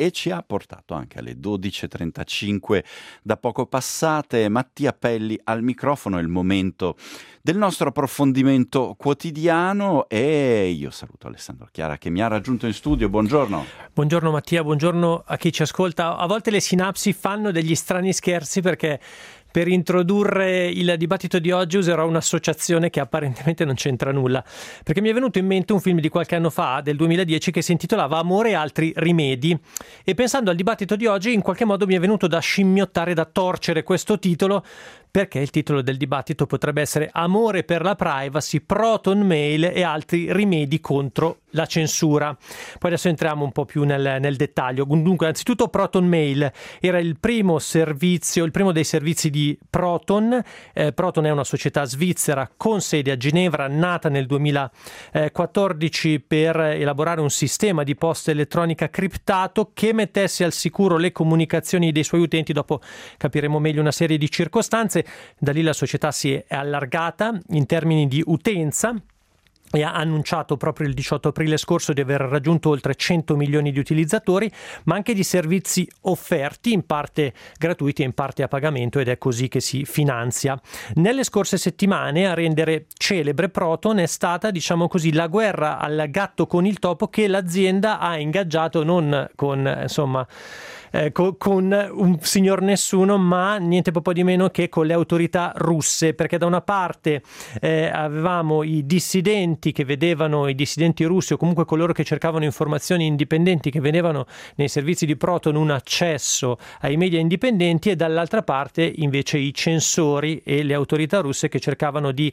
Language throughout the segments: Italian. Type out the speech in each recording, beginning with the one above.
e ci ha portato anche alle 12.35 da poco passate. Mattia Pelli al microfono, è il momento del nostro approfondimento quotidiano e io saluto Alessandro Chiara che mi ha raggiunto in studio. Buongiorno. Buongiorno Mattia, buongiorno a chi ci ascolta. A volte le sinapsi fanno degli strani scherzi perché per introdurre il dibattito di oggi userò un'associazione che apparentemente non c'entra nulla, perché mi è venuto in mente un film di qualche anno fa, del 2010, che si intitolava Amore e altri rimedi, e pensando al dibattito di oggi in qualche modo mi è venuto da scimmiottare, da torcere questo titolo, perché il titolo del dibattito potrebbe essere Amore per la privacy, Proton Mail e altri rimedi contro la censura. Poi adesso entriamo un po' più nel dettaglio. Dunque, anzitutto Proton Mail era il primo servizio, il primo dei servizi di Proton. Proton è una società svizzera con sede a Ginevra, nata nel 2014 per elaborare un sistema di posta elettronica criptato che mettesse al sicuro le comunicazioni dei suoi utenti. Dopo capiremo meglio una serie di circostanze. Da lì la società si è allargata in termini di utenza e ha annunciato proprio il 18 aprile scorso di aver raggiunto oltre 100 milioni di utilizzatori, ma anche di servizi offerti, in parte gratuiti e in parte a pagamento, ed è così che si finanzia. Nelle scorse settimane a rendere celebre Proton è stata, diciamo così, la guerra al gatto con il topo che l'azienda ha ingaggiato non con, con un signor nessuno, ma niente po' di meno che con le autorità russe, perché da una parte avevamo i dissidenti russi, o comunque coloro che cercavano informazioni indipendenti, che vedevano nei servizi di Proton un accesso ai media indipendenti, e dall'altra parte invece i censori e le autorità russe che cercavano di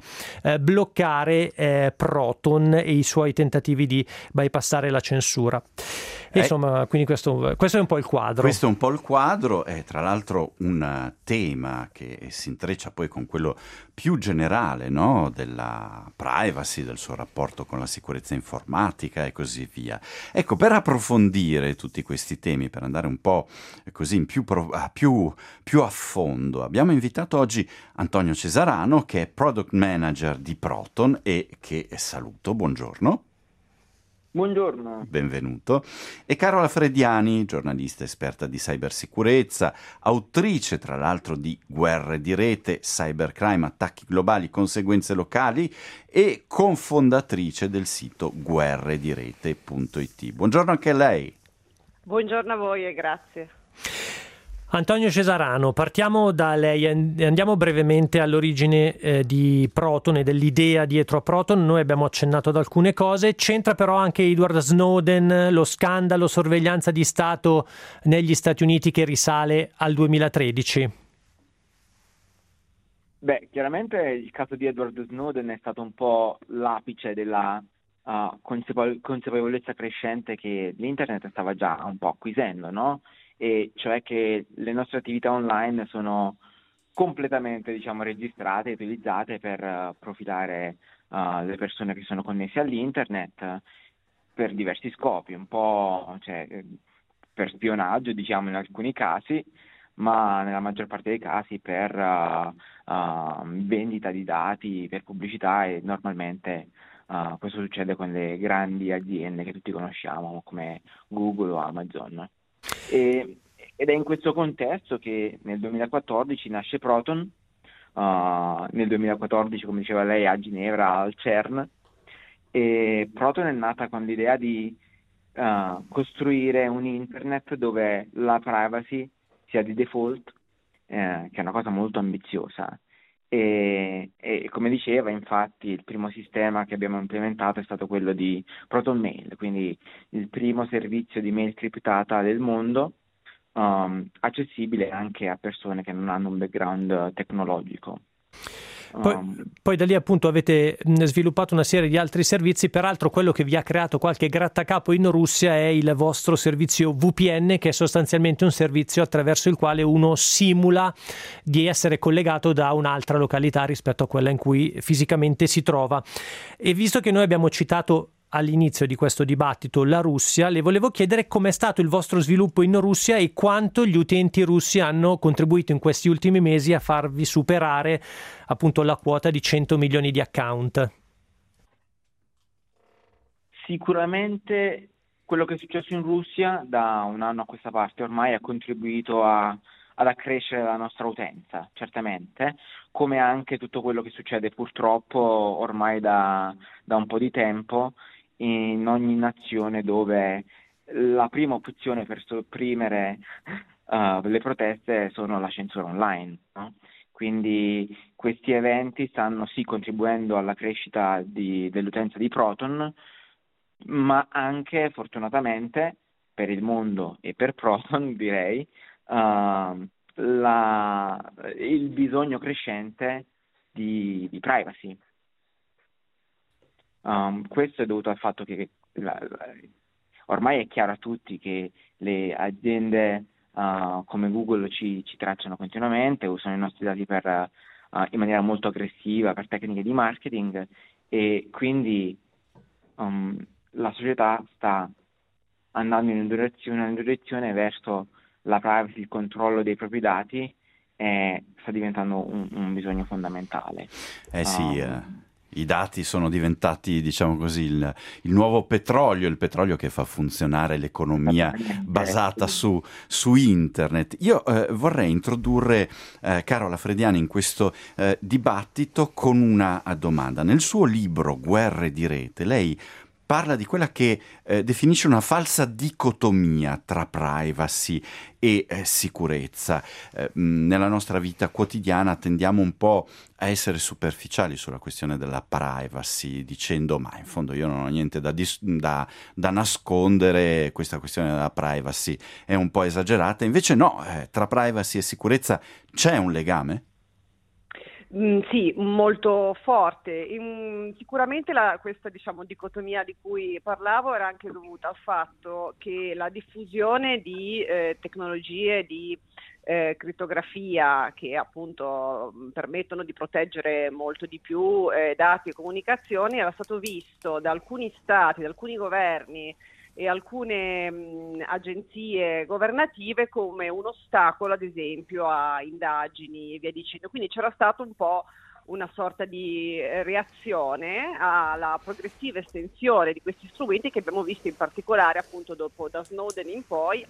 bloccare Proton e i suoi tentativi di bypassare la censura. Insomma, quindi questo è un po' il quadro. Questo è un po' il quadro, è tra l'altro un tema che si intreccia poi con quello più generale, no? Della privacy, del suo rapporto con la sicurezza informatica e così via. Ecco, per approfondire tutti questi temi, per andare un po' così in più a fondo, abbiamo invitato oggi Antonio Cesarano, che è Product Manager di Proton e che saluto. Buongiorno. Buongiorno. Benvenuto. E Carola Frediani, giornalista esperta di cybersicurezza, autrice tra l'altro di Guerre di rete, cybercrime, attacchi globali, conseguenze locali e cofondatrice del sito guerredirete.it. Buongiorno anche a lei. Buongiorno a voi e grazie. Antonio Cesarano, partiamo da lei e andiamo brevemente all'origine di Proton e dell'idea dietro a Proton. Noi abbiamo accennato ad alcune cose, c'entra però anche Edward Snowden, lo scandalo sorveglianza di Stato negli Stati Uniti che risale al 2013. Beh, chiaramente il caso di Edward Snowden è stato un po' l'apice della consapevolezza crescente che l'Internet stava già un po' acquisendo, no? E cioè che le nostre attività online sono completamente, registrate e utilizzate per profilare le persone che sono connesse all'Internet per diversi scopi, un po' per spionaggio, in alcuni casi, ma nella maggior parte dei casi per vendita di dati, per pubblicità, e normalmente questo succede con le grandi aziende che tutti conosciamo come Google o Amazon. Ed è in questo contesto che nel 2014 nasce Proton, nel 2014, come diceva lei, a Ginevra, al CERN, e Proton è nata con l'idea di costruire un internet dove la privacy sia di default, che è una cosa molto ambiziosa. E come diceva, infatti, il primo sistema che abbiamo implementato è stato quello di Proton Mail, quindi il primo servizio di mail criptata del mondo, accessibile anche a persone che non hanno un background tecnologico. Poi da lì appunto avete sviluppato una serie di altri servizi. Peraltro quello che vi ha creato qualche grattacapo in Russia è il vostro servizio VPN, che è sostanzialmente un servizio attraverso il quale uno simula di essere collegato da un'altra località rispetto a quella in cui fisicamente si trova. E visto che noi abbiamo citato all'inizio di questo dibattito la Russia, le volevo chiedere com'è stato il vostro sviluppo in Russia e quanto gli utenti russi hanno contribuito in questi ultimi mesi a farvi superare appunto la quota di 100 milioni di account. Sicuramente quello che è successo in Russia da un anno a questa parte ormai ha contribuito ad accrescere la nostra utenza, certamente, come anche tutto quello che succede purtroppo ormai da un po' di tempo in ogni nazione dove la prima opzione per sopprimere le proteste sono la censura online, no? Quindi questi eventi stanno sì contribuendo alla crescita dell'utenza di Proton, ma anche fortunatamente per il mondo e per Proton direi il bisogno crescente di privacy. Questo è dovuto al fatto che ormai è chiaro a tutti che le aziende come Google ci tracciano continuamente, usano i nostri dati in maniera molto aggressiva per tecniche di marketing, e quindi la società sta andando in una direzione verso la privacy, il controllo dei propri dati, sta diventando un bisogno fondamentale. I dati sono diventati, diciamo così, il nuovo petrolio, il petrolio che fa funzionare l'economia basata su internet. Io vorrei introdurre Carola Frediani in questo dibattito con una domanda. Nel suo libro Guerre di rete, lei parla di quella che definisce una falsa dicotomia tra privacy e sicurezza. Nella nostra vita quotidiana tendiamo un po' a essere superficiali sulla questione della privacy, dicendo ma in fondo io non ho niente da nascondere, questa questione della privacy è un po' esagerata. Invece no, tra privacy e sicurezza c'è un legame? Sì, molto forte. Sicuramente questa dicotomia di cui parlavo era anche dovuta al fatto che la diffusione di tecnologie di crittografia che appunto permettono di proteggere molto di più dati e comunicazioni era stato visto da alcuni stati, da alcuni governi e alcune agenzie governative come un ostacolo, ad esempio, a indagini e via dicendo. Quindi c'era stato un po' una sorta di reazione alla progressiva estensione di questi strumenti che abbiamo visto in particolare appunto dopo da Snowden in poi,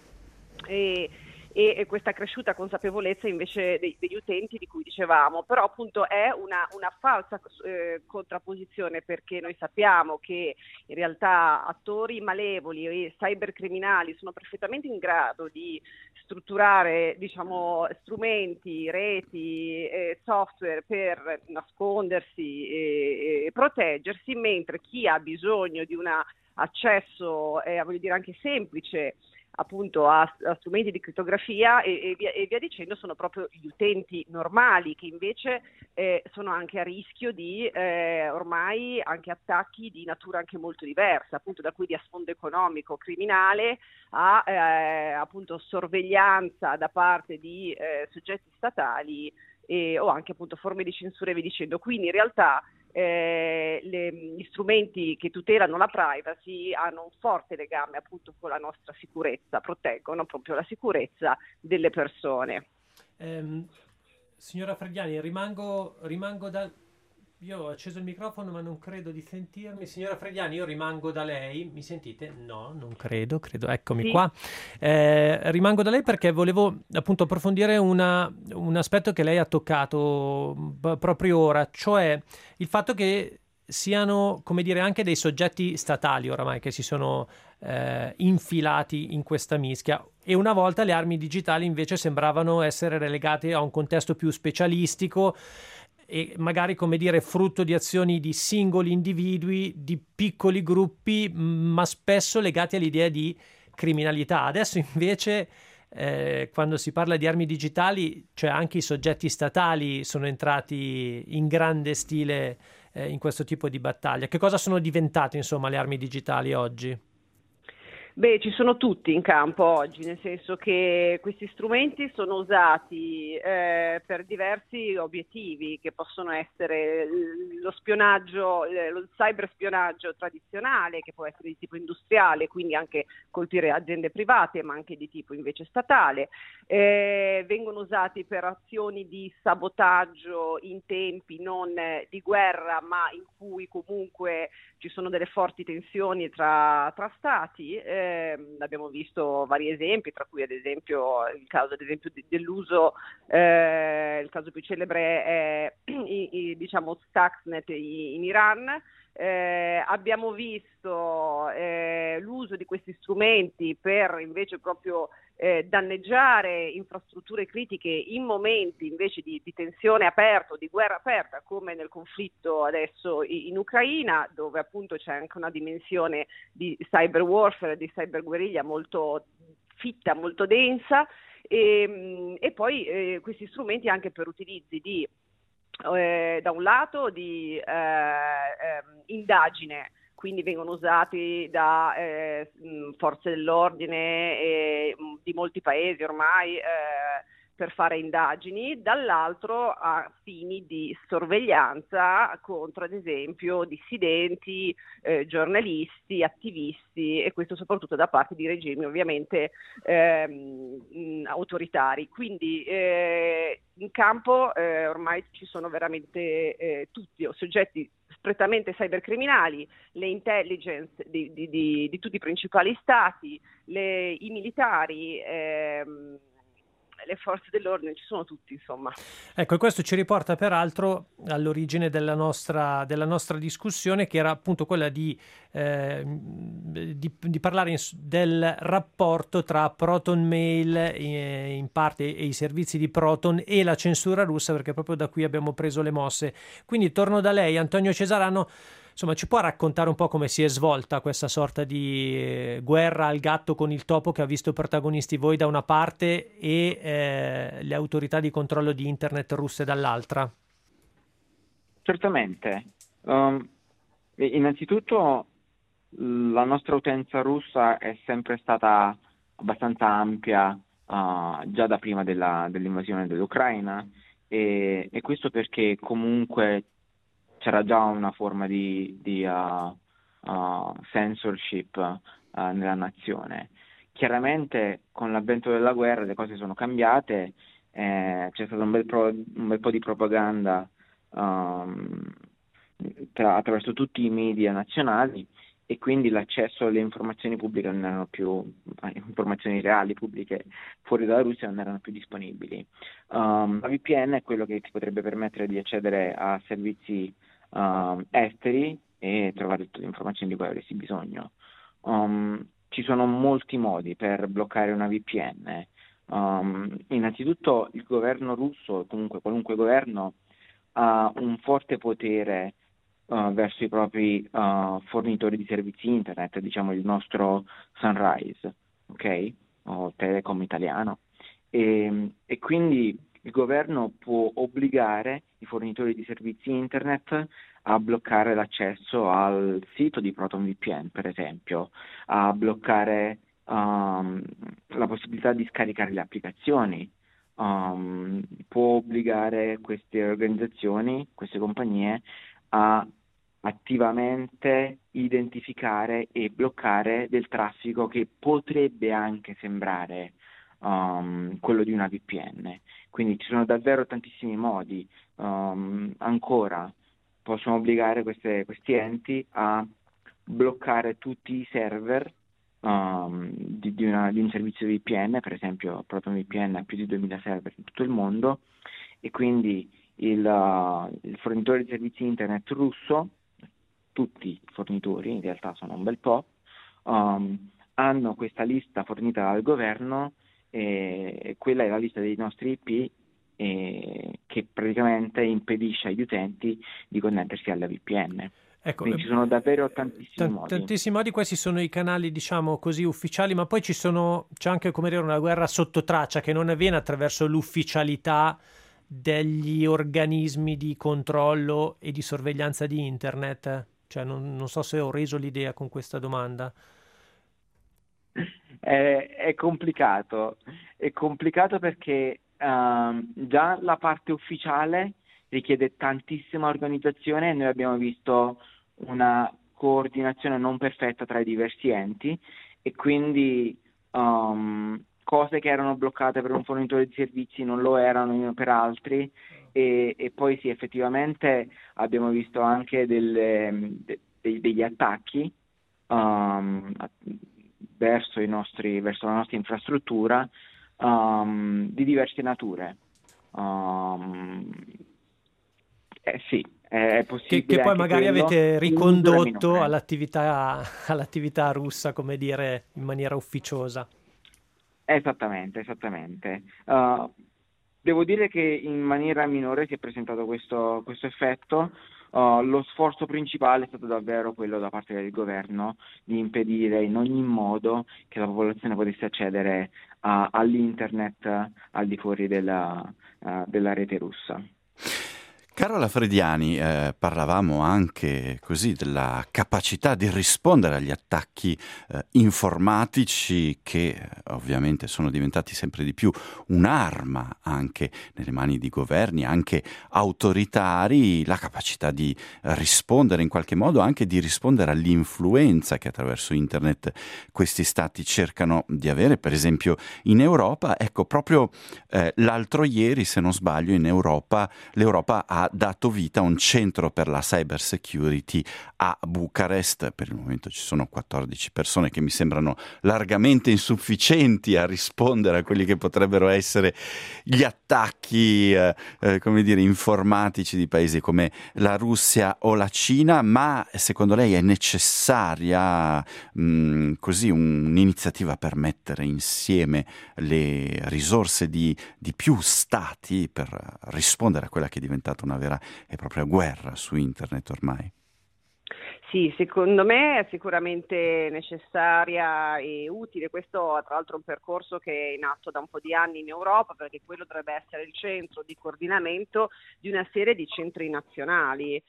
e questa cresciuta consapevolezza invece degli utenti di cui dicevamo. Però appunto è una falsa contrapposizione, perché noi sappiamo che in realtà attori malevoli e cybercriminali sono perfettamente in grado di strutturare strumenti, reti, software per nascondersi e proteggersi, mentre chi ha bisogno di un accesso anche semplice appunto a strumenti di crittografia e via dicendo sono proprio gli utenti normali, che invece sono anche a rischio di ormai anche attacchi di natura anche molto diversa, appunto da cui di sfondo economico, criminale, a appunto sorveglianza da parte di soggetti statali o anche appunto forme di censura e via dicendo. Quindi in realtà gli strumenti che tutelano la privacy hanno un forte legame appunto con la nostra sicurezza, proteggono proprio la sicurezza delle persone. Signora Frediani, rimango io ho acceso il microfono ma non credo di sentirmi. Signora Frediani, io rimango da lei. Mi sentite? No, non credo, eccomi sì. Qua. Rimango da lei perché volevo appunto approfondire un aspetto che lei ha toccato proprio ora, cioè il fatto che siano, come dire, anche dei soggetti statali oramai che si sono infilati in questa mischia, e una volta le armi digitali invece sembravano essere relegate a un contesto più specialistico e magari, come dire, frutto di azioni di singoli individui, di piccoli gruppi, ma spesso legati all'idea di criminalità. Adesso invece quando si parla di armi digitali, cioè anche i soggetti statali sono entrati in grande stile in questo tipo di battaglia. Che cosa sono diventate, insomma, le armi digitali oggi? Beh, ci sono tutti in campo oggi, nel senso che questi strumenti sono usati per diversi obiettivi, che possono essere lo spionaggio, lo cyberspionaggio tradizionale, che può essere di tipo industriale, quindi anche colpire aziende private, ma anche di tipo invece statale. Vengono usati per azioni di sabotaggio in tempi non di guerra, ma in cui comunque ci sono delle forti tensioni tra stati. abbiamo visto vari esempi, tra cui ad esempio il caso dell'uso, il caso più celebre è diciamo Stuxnet in Iran. Abbiamo visto l'uso di questi strumenti per invece proprio danneggiare infrastrutture critiche in momenti invece di tensione aperta, di guerra aperta, come nel conflitto adesso in Ucraina, dove appunto c'è anche una dimensione di cyber warfare, di cyber guerriglia molto fitta, molto densa, e poi questi strumenti anche per utilizzi di da un lato di indagine, quindi vengono usati da forze dell'ordine di molti paesi ormai per fare indagini, dall'altro a fini di sorveglianza contro ad esempio dissidenti, giornalisti, attivisti, e questo soprattutto da parte di regimi ovviamente autoritari. Quindi in campo ormai ci sono veramente tutti soggetti strettamente cybercriminali, le intelligence di tutti i principali stati, i militari, le forze dell'ordine, ci sono tutti, insomma. Ecco, e questo ci riporta peraltro all'origine della nostra discussione, che era appunto quella di parlare del rapporto tra Proton Mail in parte e i servizi di Proton e la censura russa, perché proprio da qui abbiamo preso le mosse. Quindi torno da lei, Antonio Cesarano. Insomma, ci può raccontare un po' come si è svolta questa sorta di guerra al gatto con il topo che ha visto protagonisti voi da una parte e le autorità di controllo di internet russe dall'altra? Certamente. Innanzitutto la nostra utenza russa è sempre stata abbastanza ampia già da prima dell'invasione dell'Ucraina, e questo perché comunque c'era già una forma di censorship nella nazione. Chiaramente con l'avvento della guerra le cose sono cambiate, c'è stato un bel po' di propaganda attraverso tutti i media nazionali, e quindi l'accesso alle informazioni pubbliche non erano più, informazioni reali pubbliche fuori dalla Russia non erano più disponibili. La VPN è quello che ti potrebbe permettere di accedere a servizi esteri e trovare tutte le informazioni di cui avresti bisogno. Ci sono molti modi per bloccare una VPN. Innanzitutto il governo russo, comunque qualunque governo, ha un forte potere verso i propri fornitori di servizi internet, diciamo il nostro Sunrise, ok? O Telecom italiano. E quindi il governo può obbligare i fornitori di servizi internet a bloccare l'accesso al sito di ProtonVPN, per esempio, a bloccare la possibilità di scaricare le applicazioni, può obbligare queste organizzazioni, queste compagnie, a attivamente identificare e bloccare del traffico che potrebbe anche sembrare quello di una VPN. Quindi ci sono davvero tantissimi modi. Ancora possono obbligare questi enti a bloccare tutti i server di un servizio VPN, per esempio ProtonVPN ha più di 2000 server in tutto il mondo, e quindi il fornitore di servizi internet russo, tutti i fornitori in realtà sono un bel po', hanno questa lista fornita dal governo, e quella è la lista dei nostri IP che praticamente impedisce agli utenti di connettersi alla VPN. Ecco, quindi ci sono davvero tantissimi modi. Tantissimi modi, questi sono i canali, diciamo così, ufficiali, ma poi c'è anche, come dire, una guerra sotto traccia che non avviene attraverso l'ufficialità degli organismi di controllo e di sorveglianza di internet. Cioè, non so se ho reso l'idea con questa domanda. È complicato perché già la parte ufficiale richiede tantissima organizzazione, e noi abbiamo visto una coordinazione non perfetta tra i diversi enti, e quindi cose che erano bloccate per un fornitore di servizi non lo erano per altri, e poi sì, effettivamente abbiamo visto anche degli attacchi verso la nostra infrastruttura di diverse nature. Sì, è possibile. Che poi anche magari quello, avete in misura ricondotto minore. all'attività russa, come dire, in maniera ufficiosa. Esattamente. Devo dire che in maniera minore si è presentato questo effetto. Lo sforzo principale è stato davvero quello da parte del governo di impedire in ogni modo che la popolazione potesse accedere all'internet al di fuori della rete russa. Carola Frediani, parlavamo anche così della capacità di rispondere agli attacchi informatici che ovviamente sono diventati sempre di più un'arma anche nelle mani di governi, anche autoritari, la capacità di rispondere in qualche modo, anche di rispondere all'influenza che attraverso internet questi stati cercano di avere, per esempio in Europa. Ecco, proprio l'altro ieri, se non sbaglio, in Europa l'Europa ha dato vita a un centro per la cyber security a Bucarest. Per il momento ci sono 14 persone che mi sembrano largamente insufficienti a rispondere a quelli che potrebbero essere gli attacchi come dire, informatici di paesi come la Russia o la Cina, ma secondo lei è necessaria così un'iniziativa per mettere insieme le risorse di più stati per rispondere a quella che è diventata una vera e propria guerra su internet ormai? Sì, secondo me è sicuramente necessaria e utile. Questo tra l'altro è un percorso che è in atto da un po' di anni in Europa, perché quello dovrebbe essere il centro di coordinamento di una serie di centri nazionali.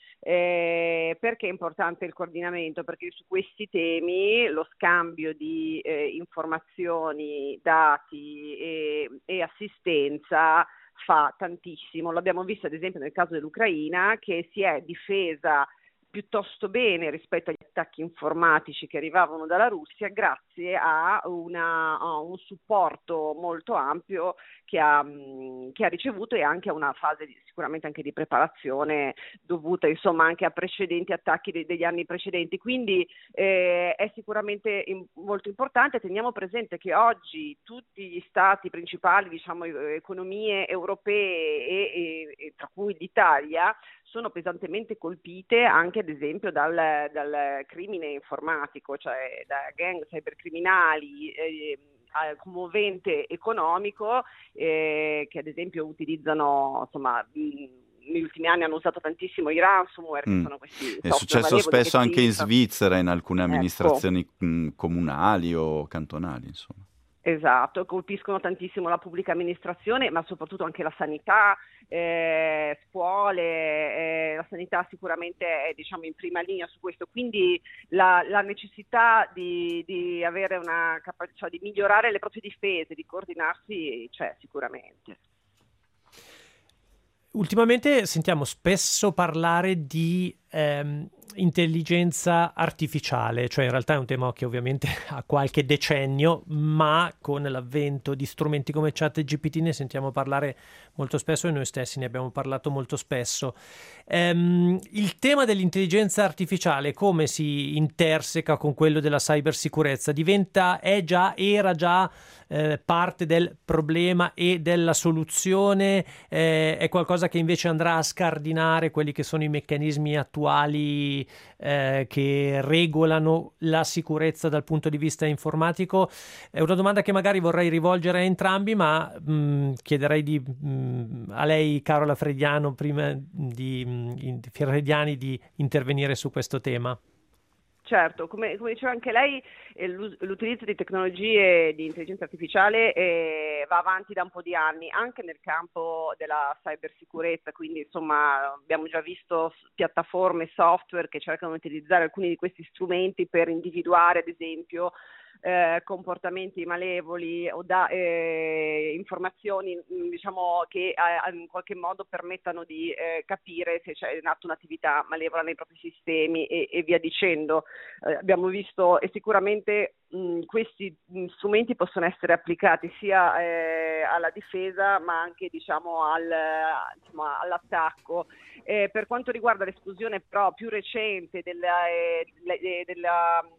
Perché è importante il coordinamento? Perché su questi temi lo scambio di informazioni, dati e assistenza fa tantissimo. L'abbiamo visto ad esempio nel caso dell'Ucraina, che si è difesa piuttosto bene rispetto agli attacchi informatici che arrivavano dalla Russia, grazie a un supporto molto ampio che ha ricevuto, e anche a una fase sicuramente anche di preparazione dovuta insomma anche a precedenti attacchi degli anni precedenti. Quindi è sicuramente molto importante. Teniamo presente che oggi tutti gli stati principali, diciamo, economie europee e tra cui l'Italia, sono pesantemente colpite anche ad esempio dal crimine informatico, cioè da gang cybercriminali, al commovente economico, che ad esempio utilizzano, insomma, negli ultimi anni hanno usato tantissimo i ransomware, che sono questi È software successo malevoli spesso che anche in filtrano. Svizzera, in alcune amministrazioni comunali o cantonali, insomma. Esatto, colpiscono tantissimo la pubblica amministrazione, ma soprattutto anche la sanità, scuole, la sanità sicuramente è, diciamo, in prima linea su questo, quindi la necessità di avere una capacità di migliorare le proprie difese, di coordinarsi, c'è sicuramente. Ultimamente sentiamo spesso parlare di intelligenza artificiale, cioè in realtà è un tema che ovviamente ha qualche decennio, ma con l'avvento di strumenti come ChatGPT ne sentiamo parlare molto spesso e noi stessi ne abbiamo parlato molto spesso. Il tema dell'intelligenza artificiale come si interseca con quello della cybersicurezza? Era già parte del problema e della soluzione? È qualcosa che invece andrà a scardinare quelli che sono i meccanismi attuali che regolano la sicurezza dal punto di vista informatico? È una domanda che magari vorrei rivolgere a entrambi, ma chiederei a lei, Carola Frediani, prima Frediani, di intervenire su questo tema. Certo, come diceva anche lei, l'utilizzo di tecnologie di intelligenza artificiale va avanti da un po' di anni, anche nel campo della cybersicurezza, quindi insomma abbiamo già visto piattaforme e software che cercano di utilizzare alcuni di questi strumenti per individuare ad esempio comportamenti malevoli o informazioni diciamo che in qualche modo permettano di capire se c'è in atto un'attività malevola nei propri sistemi e via dicendo. Abbiamo visto, e sicuramente questi strumenti possono essere applicati sia alla difesa ma anche diciamo all'attacco. Per quanto riguarda l'esplosione però più recente della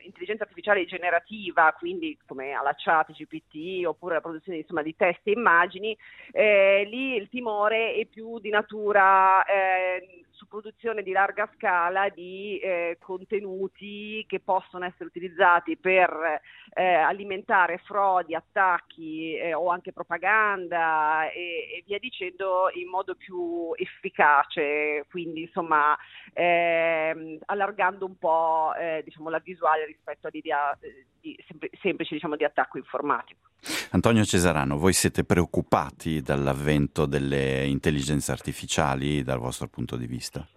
intelligenza artificiale generativa, quindi come alla chat GPT oppure la produzione insomma di testi e immagini, lì il timore è più di natura su produzione di larga scala di contenuti che possono essere utilizzati per alimentare frodi, attacchi o anche propaganda e via dicendo in modo più efficace, quindi insomma allargando un po' diciamo la visuale rispetto all'idea semplice diciamo di attacco informatico. Antonio Cesarano, voi siete preoccupati dall'avvento delle intelligenze artificiali dal vostro punto di vista?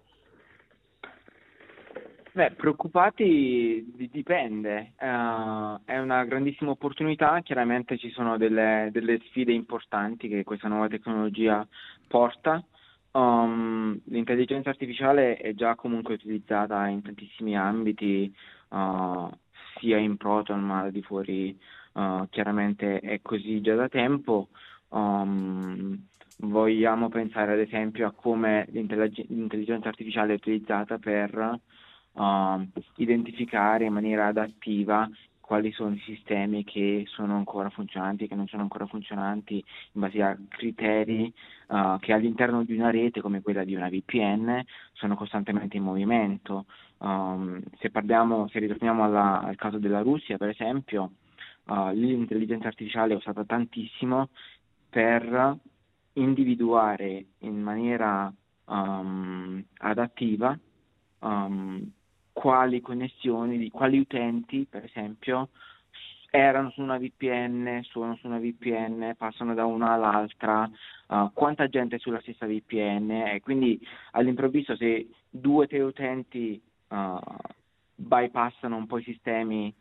Beh, preoccupati dipende, è una grandissima opportunità, chiaramente ci sono delle sfide importanti che questa nuova tecnologia porta. L'intelligenza artificiale è già comunque utilizzata in tantissimi ambiti, sia in Proton ma al di fuori, chiaramente è così già da tempo. Vogliamo pensare ad esempio a come l'intelligenza artificiale è utilizzata per identificare in maniera adattiva quali sono i sistemi che sono ancora funzionanti e che non sono ancora funzionanti in base a criteri che all'interno di una rete come quella di una VPN sono costantemente in movimento. Se ritorniamo al caso della Russia, per esempio, l'intelligenza artificiale è usata tantissimo per individuare in maniera adattiva quali connessioni di quali utenti, per esempio, erano su una VPN, sono su una VPN, passano da una all'altra, quanta gente è sulla stessa VPN, e quindi all'improvviso se 2 o 3 utenti bypassano un po' i sistemi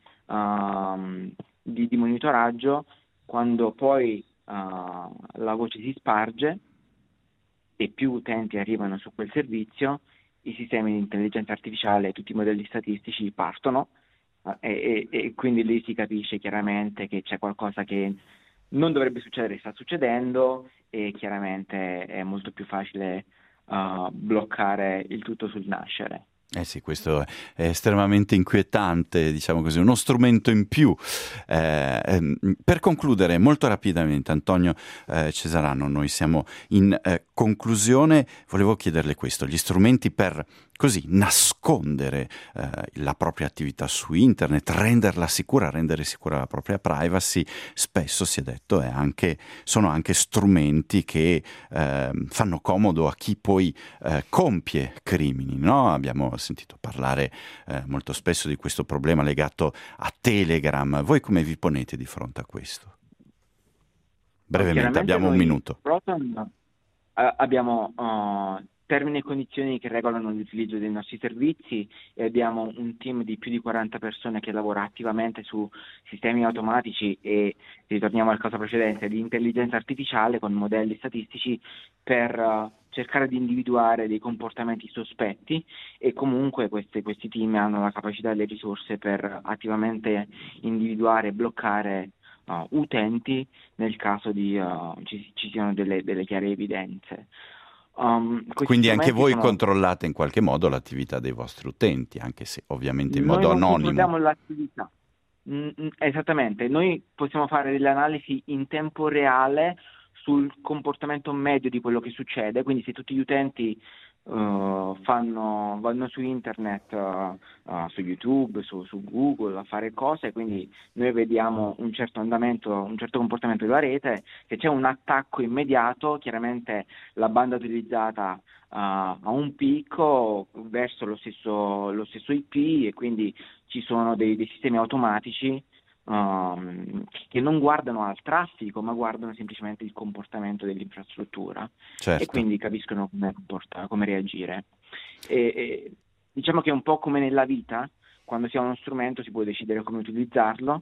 di monitoraggio, quando poi la voce si sparge e più utenti arrivano su quel servizio, i sistemi di intelligenza artificiale e tutti i modelli statistici partono e quindi lì si capisce chiaramente che c'è qualcosa che non dovrebbe succedere, sta succedendo, e chiaramente è molto più facile bloccare il tutto sul nascere. Eh sì, questo è estremamente inquietante, diciamo così, uno strumento in più. Per concludere molto rapidamente, Antonio Cesarano, noi siamo in conclusione, volevo chiederle questo, gli strumenti per così nascondere la propria attività su internet, rendere sicura la propria privacy, spesso si è detto sono anche strumenti che fanno comodo a chi poi compie crimini, no? Abbiamo sentito parlare molto spesso di questo problema legato a Telegram. Voi come vi ponete di fronte a questo? Brevemente, abbiamo un minuto. Proton abbiamo termini e condizioni che regolano l'utilizzo dei nostri servizi e abbiamo un team di più di 40 persone che lavora attivamente su sistemi automatici e, ritorniamo al caso precedente, di intelligenza artificiale con modelli statistici per cercare di individuare dei comportamenti sospetti, e comunque questi team hanno la capacità e le risorse per attivamente individuare e bloccare utenti nel caso ci siano delle chiare evidenze. Quindi anche voi controllate in qualche modo l'attività dei vostri utenti, anche se ovviamente in modo anonimo. Noi controlliamo l'attività. Esattamente, noi possiamo fare delle analisi in tempo reale sul comportamento medio di quello che succede, quindi se tutti gli utenti vanno su internet, su YouTube, su Google a fare cose, quindi noi vediamo un certo andamento, un certo comportamento della rete, se c'è un attacco immediato, chiaramente la banda utilizzata ha un picco verso lo stesso IP, e quindi ci sono dei sistemi automatici che non guardano al traffico ma guardano semplicemente il comportamento dell'infrastruttura. Certo. E quindi capiscono come reagire. E diciamo che è un po' come nella vita, quando si ha uno strumento si può decidere come utilizzarlo.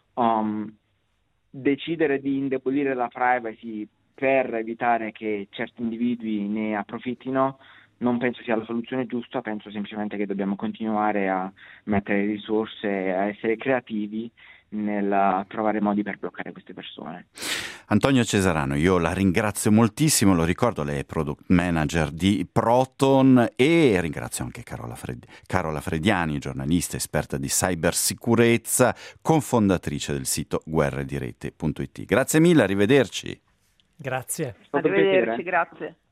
Decidere di indebolire la privacy per evitare che certi individui ne approfittino non penso sia la soluzione giusta, penso semplicemente che dobbiamo continuare a mettere risorse, a essere creativi nel trovare modi per bloccare queste persone. Antonio Cesarano, io la ringrazio moltissimo, lo ricordo, lei è product manager di Proton, e ringrazio anche Carola Frediani, giornalista esperta di cybersicurezza, cofondatrice del sito guerredirete.it. Grazie mille, arrivederci. Grazie. Arrivederci, grazie.